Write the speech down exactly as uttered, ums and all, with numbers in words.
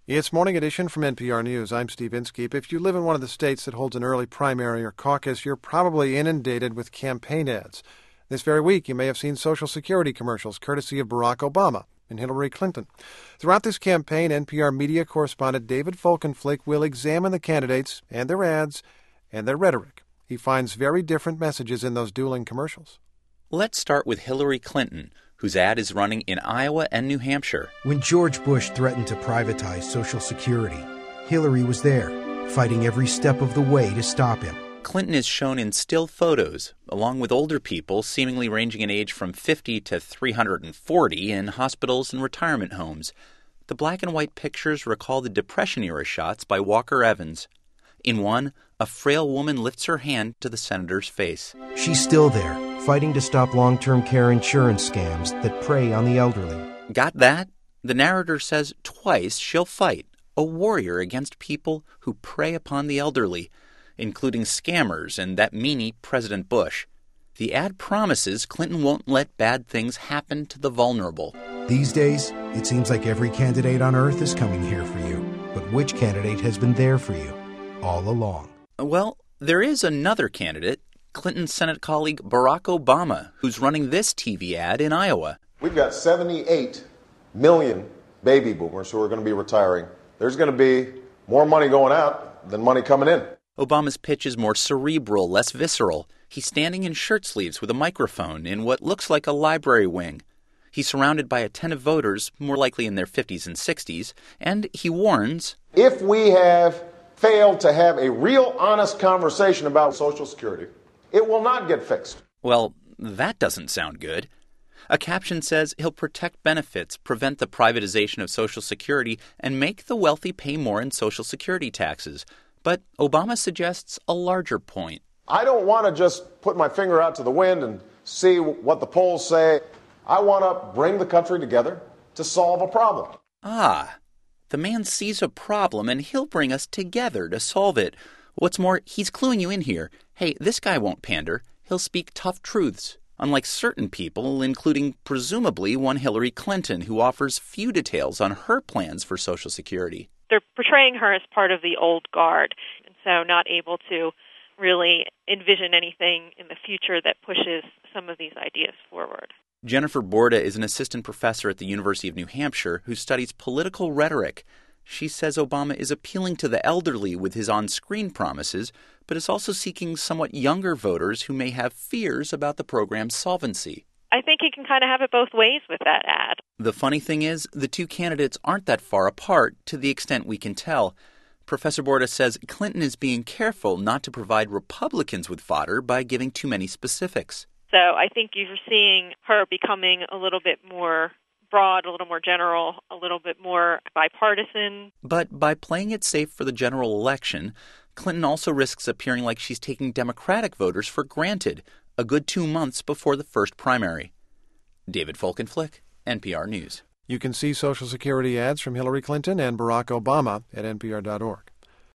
It's Morning Edition from N P R News. I'm Steve Inskeep. If you live in one of the states that holds an early primary or caucus, you're probably inundated with campaign ads. This very week, you may have seen Social Security commercials courtesy of Barack Obama and Hillary Clinton. Throughout this campaign, N P R media correspondent David Folkenflik will examine the candidates and their ads and their rhetoric. He finds very different messages in those dueling commercials. Let's start with Hillary Clinton, whose ad is running in Iowa and New Hampshire. When George Bush threatened to privatize Social Security, Hillary was there, fighting every step of the way to stop him. Clinton is shown in still photos, along with older people seemingly ranging in age from fifty to three hundred forty in hospitals and retirement homes. The black and white pictures recall the Depression-era shots by Walker Evans. In one, a frail woman lifts her hand to the senator's face. She's still there, fighting to stop long-term care insurance scams that prey on the elderly. Got that? The narrator says twice she'll fight, a warrior against people who prey upon the elderly, including scammers and that meanie President Bush. The ad promises Clinton won't let bad things happen to the vulnerable. These days, it seems like every candidate on earth is coming here for you. But which candidate has been there for you all along? Well, there is another candidate, Clinton's Senate colleague Barack Obama, who's running this T V ad in Iowa. We've got seventy-eight million baby boomers who are going to be retiring. There's going to be more money going out than money coming in. Obama's pitch is more cerebral, less visceral. He's standing in shirt sleeves with a microphone in what looks like a library wing. He's surrounded by attentive voters, more likely in their fifties and sixties, and he warns, if we have failed to have a real honest conversation about Social Security, it will not get fixed. Well, that doesn't sound good. A caption says he'll protect benefits, prevent the privatization of Social Security, and make the wealthy pay more in Social Security taxes. But Obama suggests a larger point. I don't want to just put my finger out to the wind and see what the polls say. I want to bring the country together to solve a problem. Ah, the man sees a problem and he'll bring us together to solve it. What's more, he's cluing you in here. Hey, this guy won't pander. He'll speak tough truths, unlike certain people, including presumably one Hillary Clinton, who offers few details on her plans for Social Security. They're portraying her as part of the old guard, and so not able to really envision anything in the future that pushes some of these ideas forward. Jennifer Borda is an assistant professor at the University of New Hampshire who studies political rhetoric. She says Obama is appealing to the elderly with his on-screen promises, but is also seeking somewhat younger voters who may have fears about the program's solvency. I think he can kind of have it both ways with that ad. The funny thing is, the two candidates aren't that far apart, to the extent we can tell. Professor Borda says Clinton is being careful not to provide Republicans with fodder by giving too many specifics. So I think you're seeing her becoming a little bit more broad, a little more general, a little bit more bipartisan. But by playing it safe for the general election, Clinton also risks appearing like she's taking Democratic voters for granted a good two months before the first primary. David Folkenflik, N P R News. You can see Social Security ads from Hillary Clinton and Barack Obama at N P R dot org.